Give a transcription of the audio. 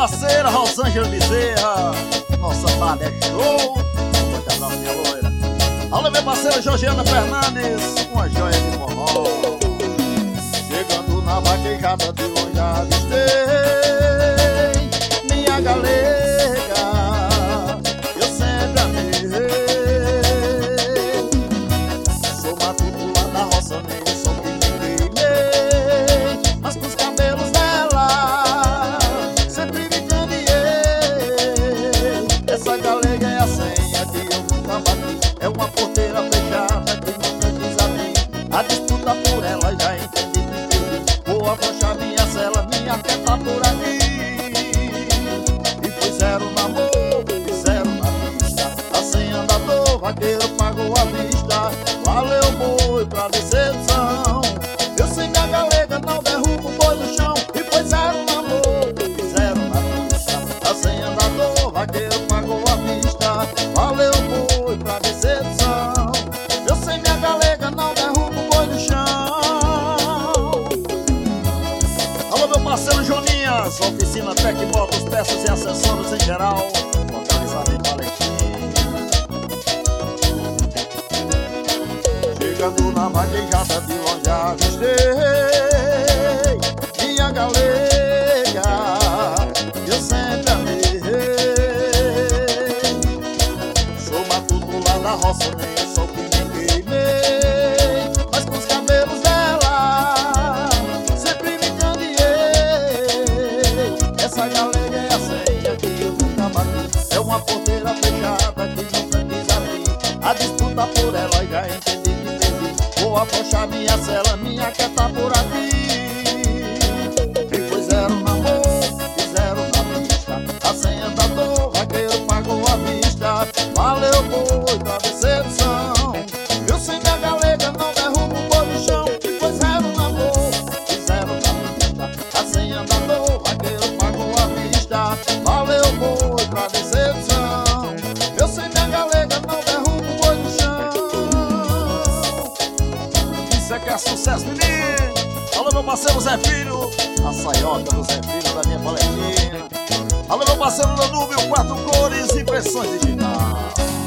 parceira Rosângela Bezerra, nossa Tânia Show. Um forte abraço, minha loira. Alô, minha parceira Georgiana Fernandes, uma joia de forró. Chegando na vaquejada de longe avistei minha galega, eu sempre amei. Sou matuto lá da roça, nem sou que me queimei, mas com os cabelos dela sempre me cambiei. Essa galega é a senha que eu nunca bati, é uma porteira fechada que nunca quis abrir. A disputa por ela já entendi que perdi. Vou afrouxar minha cela, minha fé tá por aqui. E foi zero namoro e zero na pista. Assim andador, vaqueiro pagou a vista. Valeu boi pra decepção. Eu sei que a galega não derruba o boi no chão. E foi zero namoro e zero na pista. Assim andador, vaqueiro pagou a vista. Valeu boi pra decepção. Eu sei que a galega não derruba o boi no chão. Alô, meu parceiro Joninhas, oficina Tecmotos, peças e acessórios em geral, localizado em Valentim. Chegando na vaquejada de longe avistei minha galega, eu sempre amei. Sou matuto lá da roça, nem eu sou que me queimei, mas com os cabelos dela sempre me cambiei. Essa galega é a senha que eu nunca bati, é uma porteira fechada que nunca quis abrir. A disputa por ela já entendi que perdi. Vou afrouxar minha cela, minha quer tá por aqui. E foi zero namoro e zero na pista. A senha andador, vaqueiro pagou a vista. Valeu boi pra decepção. Eu sei que a galega não derruba o boi no chão. E foi zero namoro e zero na pista. A senha andador, vaqueiro pagou a vista. Valeu boi pra decepção. Eu sei que a galega não derruba o boi no chão. Isso é que é sucesso, menino. Alô, meu parceiro Zé Filho, a saiota do Zé Filho da minha paletinha. Alô, meu parceiro Danúbio, 4 cores, impressões digitais.